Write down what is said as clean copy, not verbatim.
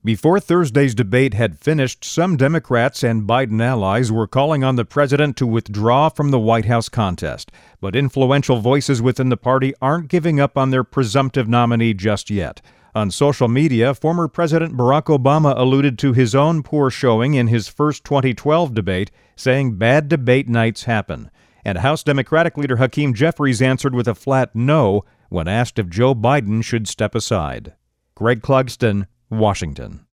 Before Thursday's debate had finished, some Democrats and Biden allies were calling on the president to withdraw from the White House contest. But influential voices within the party aren't giving up on their presumptive nominee just yet. On social media, former President Barack Obama alluded to his own poor showing in his first 2012 debate, saying bad debate nights happen. And House Democratic leader Hakeem Jeffries answered with a flat no when asked if Joe Biden should step aside. Greg Clugston, Washington.